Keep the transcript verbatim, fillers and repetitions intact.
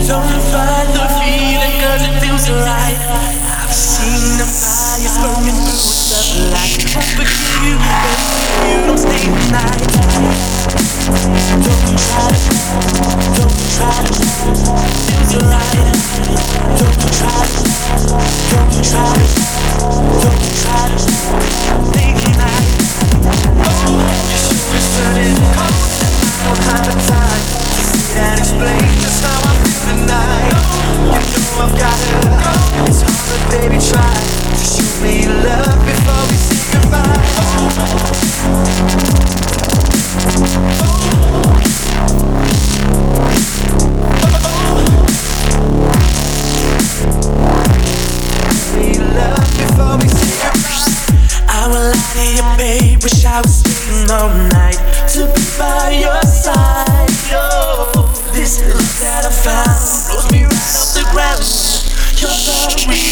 Don't fight the feeling cause it feels right. I've seen the fires burning through the light. Won't forgive you, baby, you don't stay the night. Don't you try to, don't you try to, feels right. Don't you try to, don't you try to, don't you try to, stay the night. Oh, your sugar's turning cold. I don't have the time to sit and explain just how I feel tonight. You know I've gotta go. It's hard, but baby, try to show me love before we say goodbye. Oh, love before we say goodbye. I will lie to you, babe. Wish I was staying all night to be by your side. Oh, this love that I found blows me right off the ground. You're the reason.